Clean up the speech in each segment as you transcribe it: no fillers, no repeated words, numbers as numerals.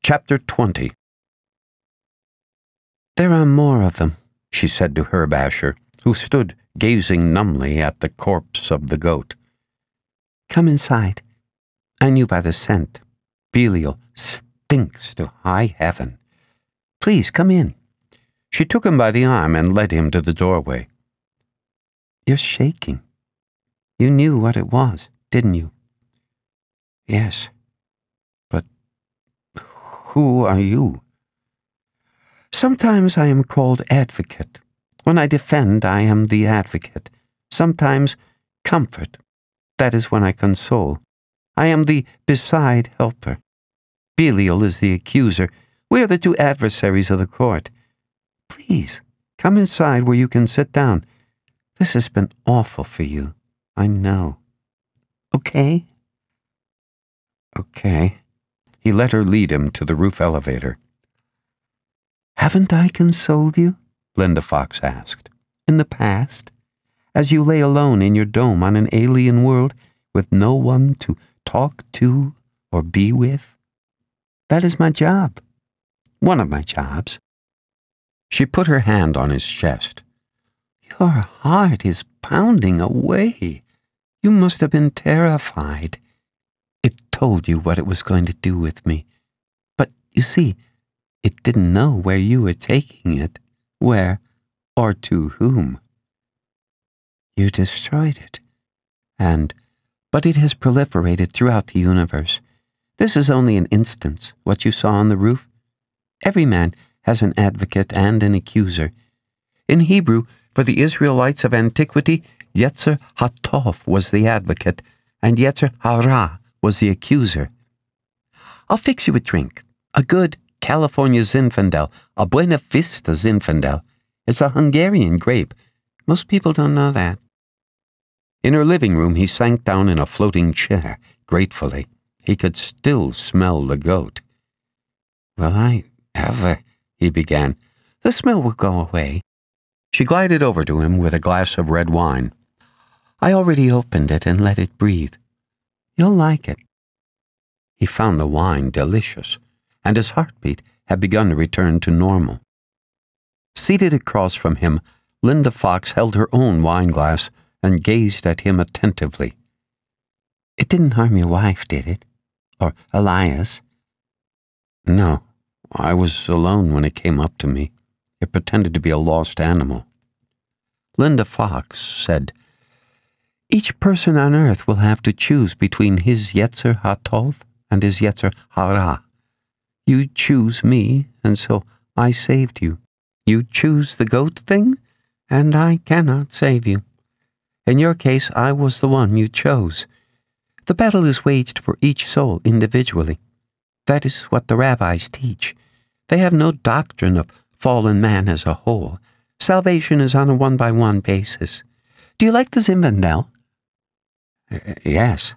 Chapter 20. "There are more of them," she said to Herb Asher, who stood gazing numbly at the corpse of the goat. "Come inside. I knew by the scent. Belial stinks to high heaven. Please, come in." She took him by the arm and led him to the doorway. "You're shaking. You knew what it was, didn't you?" "Yes. But who are you?" "Sometimes I am called advocate. When I defend, I am the advocate. Sometimes comfort. That is when I console. I am the beside helper. Belial is the accuser. We are the two adversaries of the court. Please, come inside where you can sit down. This has been awful for you, I know. Okay?" "Okay." He let her lead him to the roof elevator. "Haven't I consoled you?" Linda Fox asked. "In the past, as you lay alone in your dome on an alien world with no one to talk to or be with? That is my job. One of my jobs." She put her hand on his chest. "Your heart is pounding away. You must have been terrified. It told you what it was going to do with me. But, you see, it didn't know where you were taking it, where, or to whom. You destroyed it. But it has proliferated throughout the universe. This is only an instance, what you saw on the roof. Every man has an advocate and an accuser. In Hebrew, for the Israelites of antiquity, Yetzer HaTov was the advocate, and Yetzer Hara was the accuser. I'll fix you a drink. A good California Zinfandel, a Buena Vista Zinfandel. It's a Hungarian grape. Most people don't know that." In her living room, he sank down in a floating chair, gratefully. He could still smell the goat. "Will I ever?" he began. "The smell will go away." She glided over to him with a glass of red wine. "I already opened it and let it breathe. You'll like it." He found the wine delicious, and his heartbeat had begun to return to normal. Seated across from him, Linda Fox held her own wineglass and gazed at him attentively. "It didn't harm your wife, did it? Or Elias?" "No. I was alone when it came up to me. It pretended to be a lost animal." Linda Fox said, "Each person on earth will have to choose between his Yetzer HaTov and his Yetzer Hara. You choose me, and so I saved you. You choose the goat thing, and I cannot save you. In your case, I was the one you chose. The battle is waged for each soul individually. That is what the rabbis teach. They have no doctrine of fallen man as a whole. Salvation is on a one-by-one basis. Do you like the Zinfandel?" "Yes."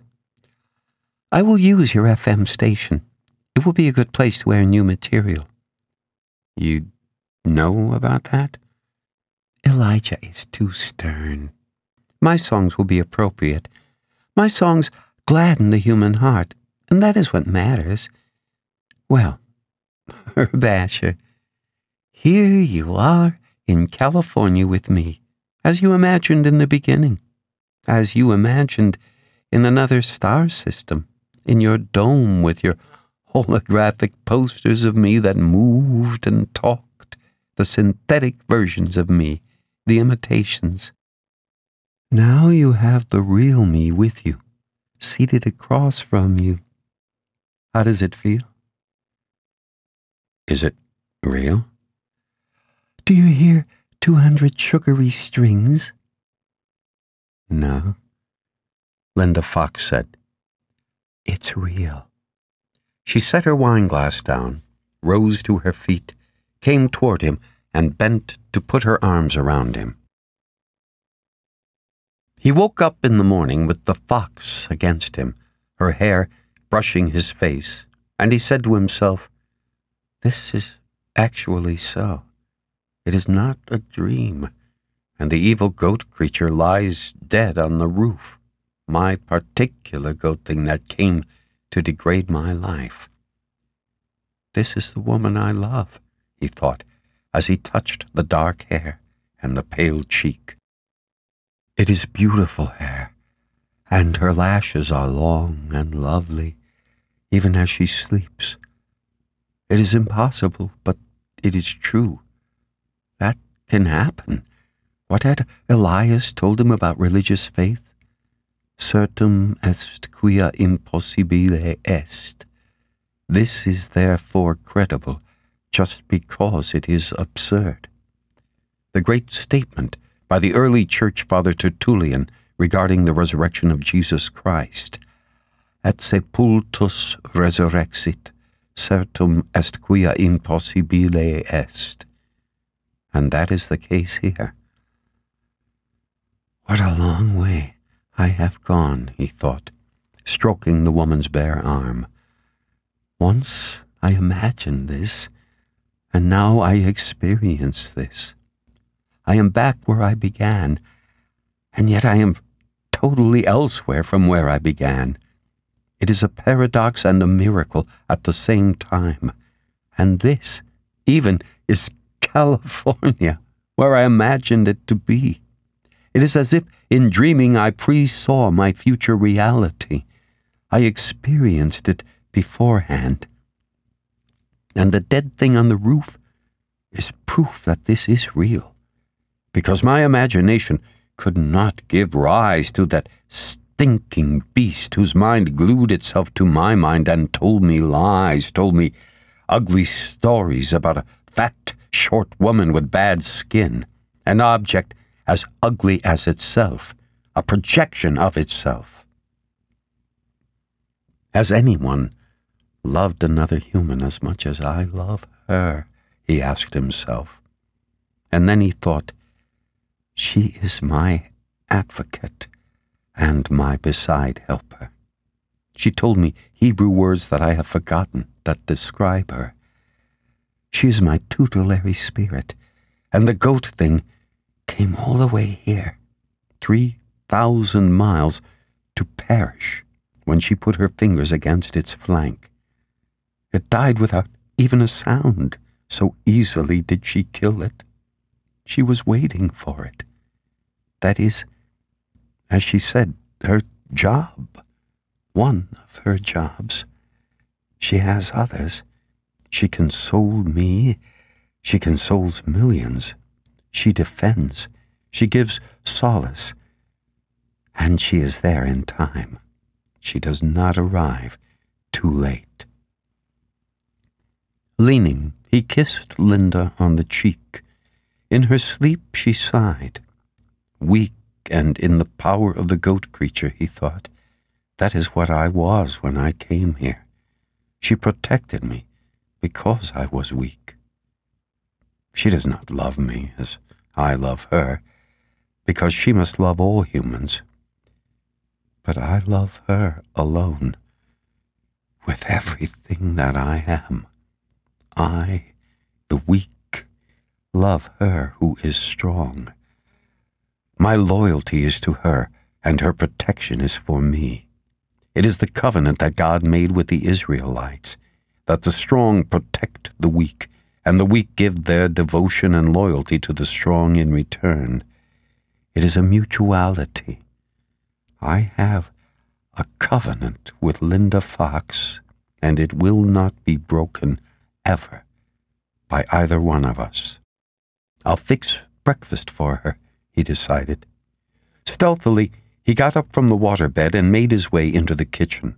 "I will use your FM station. It will be a good place to air new material." "You know about that?" "Elijah is too stern. My songs will be appropriate. My songs gladden the human heart, and that is what matters. Well, Herb Asher, here you are in California with me, as you imagined in the beginning, as you imagined in another star system, in your dome with your holographic posters of me that moved and talked, the synthetic versions of me, the imitations. Now you have the real me with you, seated across from you. How does it feel?" "Is it real?" "Do you hear 200 sugary strings?" "No," Linda Fox said. "It's real." She set her wineglass down, rose to her feet, came toward him, and bent to put her arms around him. He woke up in the morning with the fox against him, her hair brushing his face, and he said to himself, "This is actually so. It is not a dream, and the evil goat creature lies dead on the roof, my particular goat thing that came to degrade my life." This is the woman I love, he thought, as he touched the dark hair and the pale cheek. It is beautiful hair, and her lashes are long and lovely, even as she sleeps. It is impossible, but it is true. That can happen. What had Elias told him about religious faith? Certum est quia impossibile est. This is therefore credible, just because it is absurd. The great statement by the early church father Tertullian regarding the resurrection of Jesus Christ, et sepultus resurrexit, certum est quia impossibile est. And that is the case here. What a long way I have gone, he thought, stroking the woman's bare arm. Once I imagined this, and now I experience this. I am back where I began, and yet I am totally elsewhere from where I began. It is a paradox and a miracle at the same time. And this, even, is California, where I imagined it to be. It is as if in dreaming I pre-saw my future reality. I experienced it beforehand. And the dead thing on the roof is proof that this is real, because my imagination could not give rise to that stinking beast whose mind glued itself to my mind and told me lies, told me ugly stories about a fat, short woman with bad skin, an object as ugly as itself, a projection of itself. Has anyone loved another human as much as I love her? He asked himself. And then he thought, she is my advocate and my beside helper. She told me Hebrew words that I have forgotten that describe her. She is my tutelary spirit, and the goat thing came all the way here, 3,000 miles, to perish when she put her fingers against its flank. It died without even a sound, so easily did she kill it. She was waiting for it. That is, as she said, her job. One of her jobs. She has others. She consoled me. She consoles millions. She defends. She gives solace. And she is there in time. She does not arrive too late. Leaning, he kissed Linda on the cheek. In her sleep she sighed. Weak and in the power of the goat creature, he thought. That is what I was when I came here. She protected me because I was weak. She does not love me as I love her, because she must love all humans. But I love her alone, with everything that I am. I, the weak, love her who is strong. My loyalty is to her, and her protection is for me. It is the covenant that God made with the Israelites, that the strong protect the weak, and the weak give their devotion and loyalty to the strong in return. It is a mutuality. I have a covenant with Linda Fox, and it will not be broken ever by either one of us. I'll fix breakfast for her, he decided. Stealthily, he got up from the waterbed and made his way into the kitchen.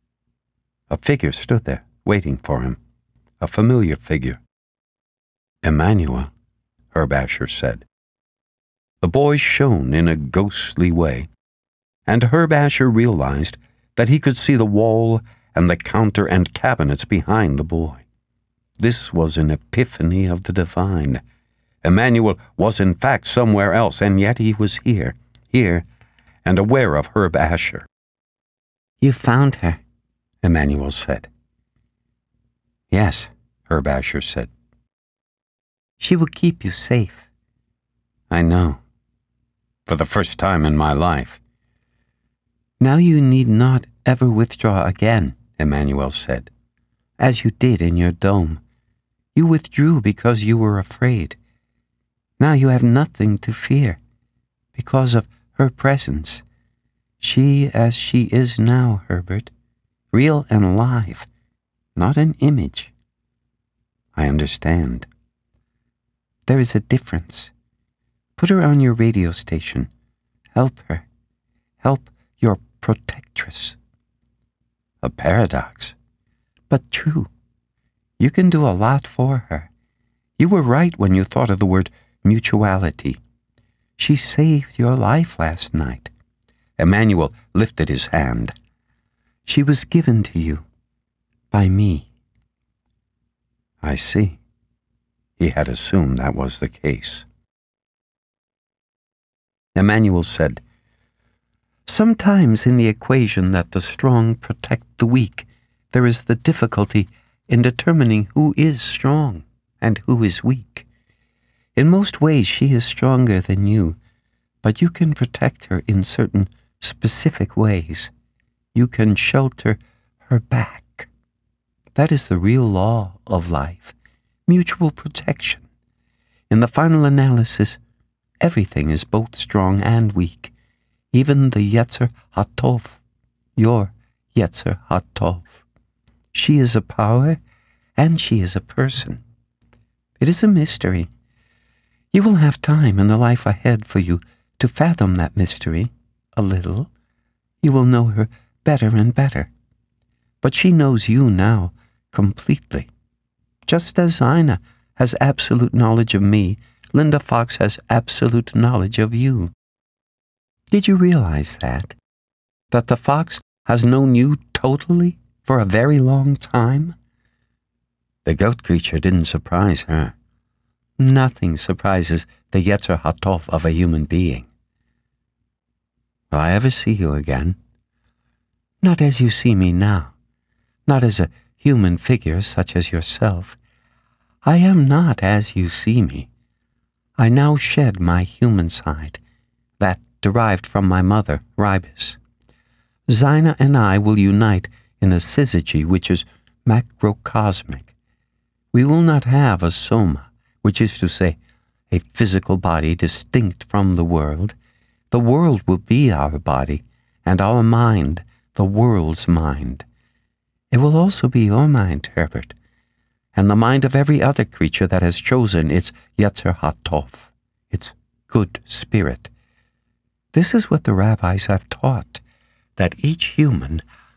A figure stood there, waiting for him, a familiar figure. Emmanuel, Herb Asher said. The boy shone in a ghostly way, and Herb Asher realized that he could see the wall and the counter and cabinets behind the boy. This was an epiphany of the divine. Emmanuel was in fact somewhere else, and yet he was here, and aware of Herb Asher. You found her, Emmanuel said. Yes, Herb Asher said. She will keep you safe. I know. For the first time in my life. Now you need not ever withdraw again, Emmanuel said. as you did in your dome. You withdrew because you were afraid. Now you have nothing to fear because of her presence. She as she is now, Herbert, real and alive, not an image. I understand. There is a difference. Put her on your radio station. Help her. Help your protectress. A paradox, but true. You can do a lot for her. You were right when you thought of the word mutuality. She saved your life last night. Emmanuel lifted his hand. She was given to you by me. I see. He had assumed that was the case. Emmanuel said, sometimes in the equation that the strong protect the weak, there is the difficulty in determining who is strong and who is weak. In most ways she is stronger than you, but you can protect her in certain specific ways. You can shelter her back. That is the real law of life, mutual protection. In the final analysis, everything is both strong and weak, even the Yetzer HaTov, your Yetzer HaTov. She is a power, and she is a person. It is a mystery. You will have time in the life ahead for you to fathom that mystery a little. You will know her better and better. But she knows you now completely. Just as Zina has absolute knowledge of me, Linda Fox has absolute knowledge of you. Did you realize that? That the fox has known you totally for a very long time? The goat creature didn't surprise her. Nothing surprises the Yetzer HaTov of a human being. Will I ever see you again? Not as you see me now, not as a human figure such as yourself. I am not as you see me. I now shed my human side, that derived from my mother, Ribis. Zina and I will unite in a syzygy which is macrocosmic. We will not have a soma, which is to say, a physical body distinct from the world. The world will be our body, and our mind the world's mind. It will also be your mind, Herbert, and the mind of every other creature that has chosen its Yetzer HaTov, its good spirit. This is what the rabbis have taught, that each human...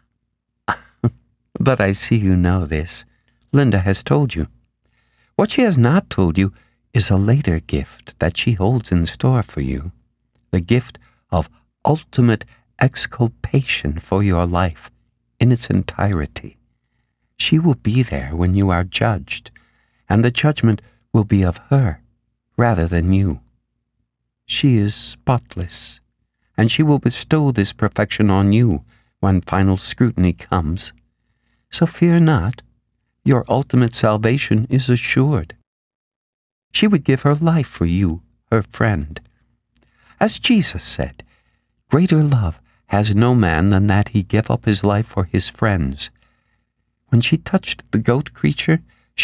But I see you know this. Linda has told you. What she has not told you is a later gift that she holds in store for you, the gift of ultimate exculpation for your life in its entirety. She will be there when you are judged, and the judgment will be of her rather than you. She is spotless, and she will bestow this perfection on you when final scrutiny comes. So fear not, your ultimate salvation is assured. She would give her life for you, her friend. As Jesus said, greater love has no man than that he give up his life for his friends. When she touched the goat creature,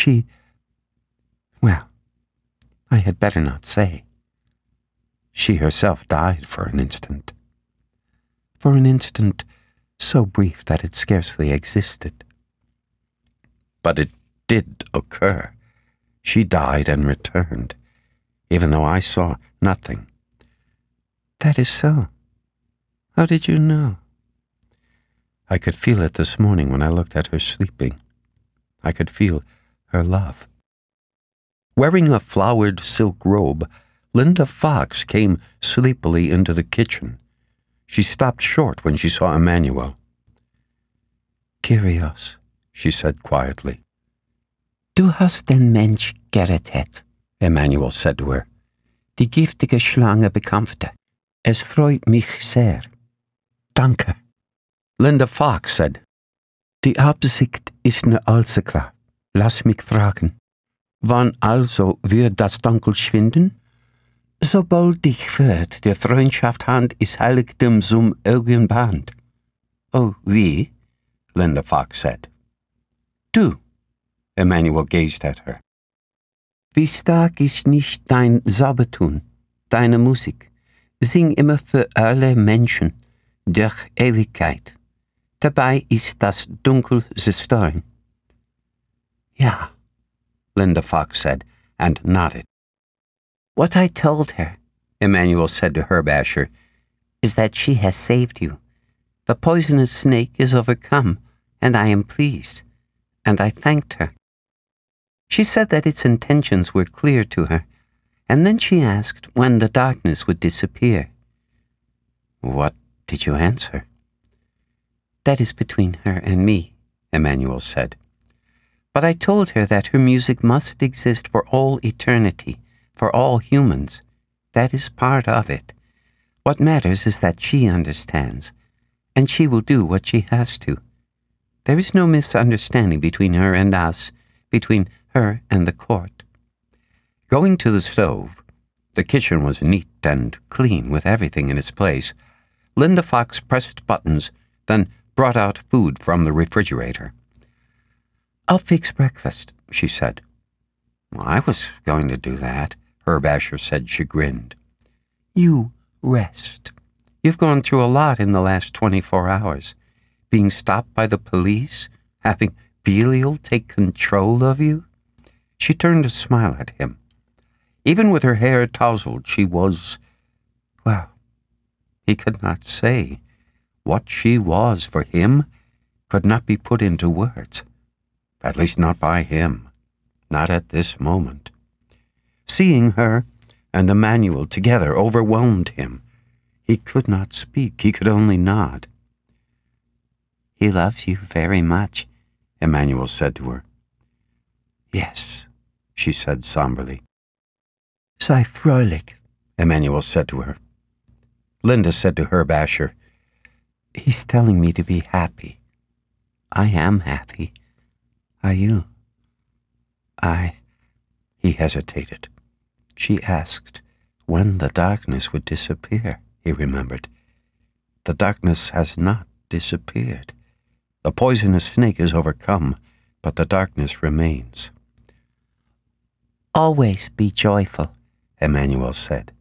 well, I had better not say. She herself died for an instant. For an instant so brief that it scarcely existed. But it did occur. She died and returned, even though I saw nothing. That is so. How did you know? I could feel it this morning when I looked at her sleeping. I could feel her love. Wearing a flowered silk robe, Linda Fox came sleepily into the kitchen. She stopped short when she saw Emmanuel. Kyrios, she said quietly. Du hast den Mensch gerettet, Emmanuel said to her. Die giftige Schlange bekämpfte. Es freut mich sehr. Danke. Linda Fox said, Die Absicht ist nur allzu klar. Lass mich fragen. Wann also wird das Dunkel schwinden? Sobald dich wird, der Freundschaft Hand ist Heiligtum zum Augenband. Oh, wie? Linda Fox said. Du. Emanuel gazed at her. Wie stark ist nicht dein Saubertun, deine Musik. Sing immer für alle Menschen, durch Ewigkeit. Dabei ist das Dunkel zerstören. Ja, Linda Fox said, and nodded. What I told her, Emanuel said to Herb Asher, is that she has saved you. The poisonous snake is overcome, and I am pleased, and I thanked her. She said that its intentions were clear to her, and then she asked when the darkness would disappear. What did you answer? That is between her and me, Emanuel said. But I told her that her music must exist for all eternity, for all humans. That is part of it. What matters is that she understands, and she will do what she has to. There is no misunderstanding between her and us, between her and the court. Going to the stove, the kitchen was neat and clean with everything in its place. Linda Fox pressed buttons, then brought out food from the refrigerator. I'll fix breakfast, she said. Well, I was going to do that, Herb Asher said, chagrined. You rest. You've gone through a lot in the last 24 hours. Being stopped by the police, having Belial take control of you. She turned to smile at him. Even with her hair tousled, she was, well, he could not say. What she was for him could not be put into words. At least not by him. Not at this moment. Seeing her and Emanuel together overwhelmed him. He could not speak. He could only nod. He loves you very much, Emanuel said to her. Yes, she said somberly. Sei fröhlich, Emanuel said to her. Linda said to Herb Asher, He's telling me to be happy. I am happy. Are you? He hesitated. She asked when the darkness would disappear, he remembered. The darkness has not disappeared. The poisonous snake is overcome, but the darkness remains. Always be joyful, Emanuel said.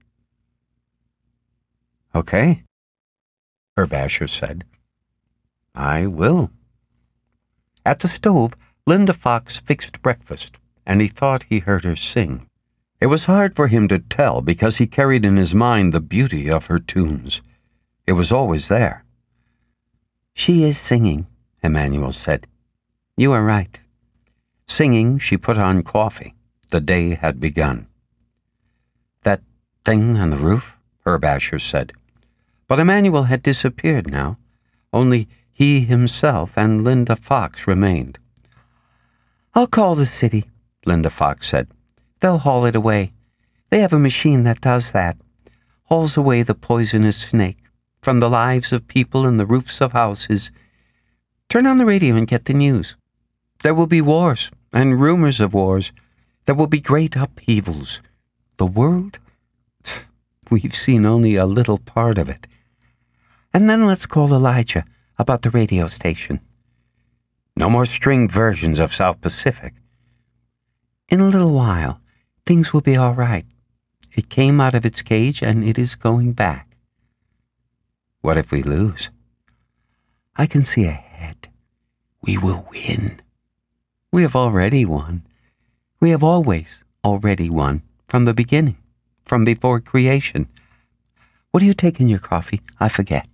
Okay, Herb Asher said. I will. At the stove, Linda Fox fixed breakfast, and he thought he heard her sing. It was hard for him to tell because he carried in his mind the beauty of her tunes. It was always there. She is singing, Emanuel said. You are right. Singing, she put on coffee. The day had begun. That thing on the roof, Herb Asher said. But Emanuel had disappeared now. Only he himself and Linda Fox remained. I'll call the city, Linda Fox said. They'll haul it away. They have a machine that does that. Hauls away the poisonous snake from the lives of people and the roofs of houses. Turn on the radio and get the news. There will be wars and rumors of wars. There will be great upheavals. The world? We've seen only a little part of it. And then let's call Elijah about the radio station. No more stringed versions of South Pacific. In a little while, things will be all right. It came out of its cage and it is going back. What if we lose? I can see ahead. We will win. We have already won. We have always already won, from the beginning, from before creation. What do you take in your coffee? I forget.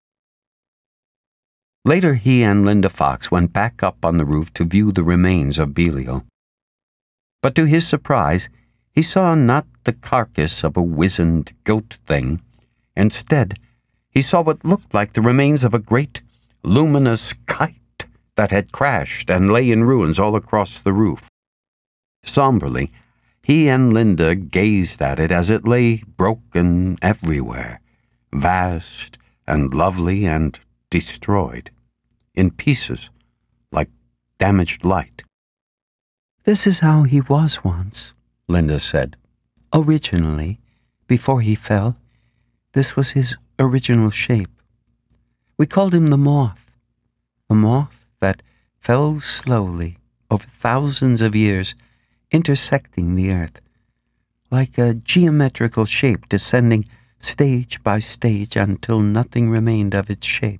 Later, he and Linda Fox went back up on the roof to view the remains of Belial. But to his surprise, he saw not the carcass of a wizened goat thing. Instead, he saw what looked like the remains of a great, luminous kite that had crashed and lay in ruins all across the roof. Somberly, he and Linda gazed at it as it lay broken everywhere, vast and lovely and destroyed, in pieces, like damaged light. This is how he was once, Linda said. Originally, before he fell, this was his original shape. We called him the moth that fell slowly over thousands of years, intersecting the earth, like a geometrical shape descending stage by stage until nothing remained of its shape.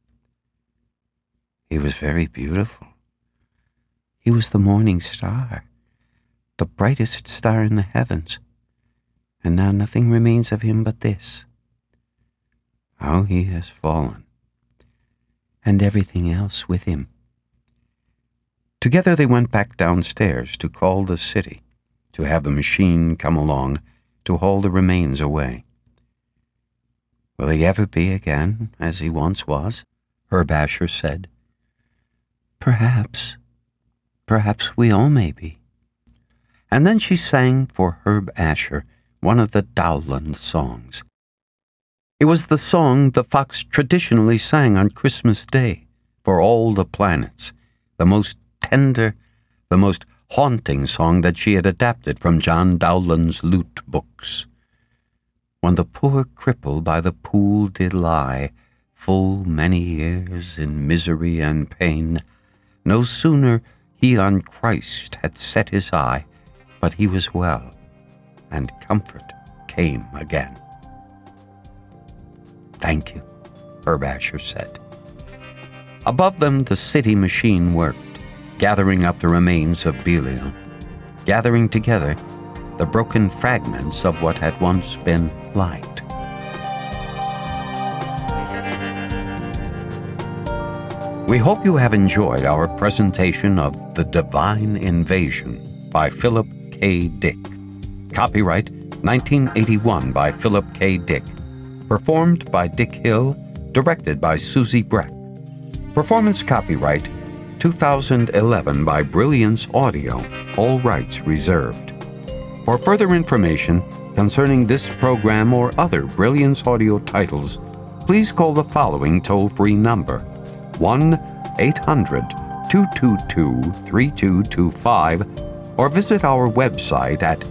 He was very beautiful. He was the morning star, the brightest star in the heavens, and now nothing remains of him but this. How he has fallen, and everything else with him. Together they went back downstairs to call the city, to have the machine come along to haul the remains away. Will he ever be again as he once was? Herb Asher said. Perhaps we all may be. And then she sang for Herb Asher one of the Dowland songs. It was the song the fox traditionally sang on Christmas Day for all the planets, the most tender, the most haunting song that she had adapted from John Dowland's lute books. When the poor cripple by the pool did lie, full many years in misery and pain, no sooner he on Christ had set his eye, but he was well, and comfort came again. Thank you, Herb Asher said. Above them the city machine worked, gathering up the remains of Belial, gathering together the broken fragments of what had once been light. We hope you have enjoyed our presentation of The Divine Invasion by Philip K. Dick. Copyright 1981 by Philip K. Dick. Performed by Dick Hill. Directed by Susie Breck. Performance copyright 2011 by Brilliance Audio. All rights reserved. For further information concerning this program or other Brilliance Audio titles, please call the following toll-free number: 1-800-222-3225, or visit our website at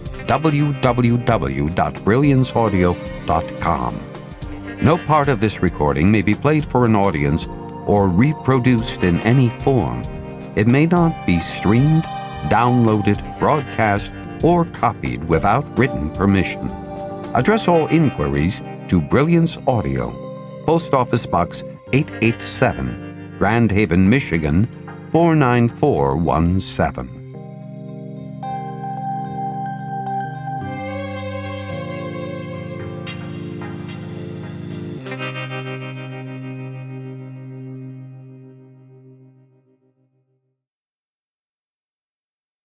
www.brillianceaudio.com. No part of this recording may be played for an audience or reproduced in any form. It may not be streamed, downloaded, broadcast, or copied without written permission. Address all inquiries to Brilliance Audio, Post Office Box 887, Grand Haven, Michigan 49417.